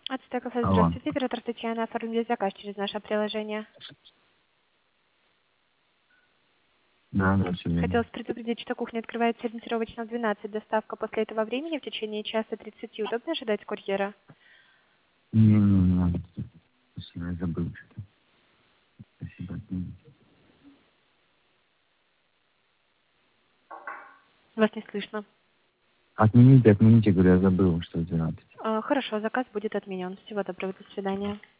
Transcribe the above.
Ацтек кафе, Алло. здравствуйте. Оператор Татьяна, оформили заказ через наше приложение. Да, все верно. Хотелось предупредить, что кухня открывается ориентировочно в 12. Доставка после этого времени в течение часа 30. Удобно ожидать курьера? Не надо. Спасибо, я забыл что-то. Спасибо. Вас не слышно. Отмените, говорю, я забыл, что в 12. Хорошо, заказ будет отменен. Всего доброго, до свидания.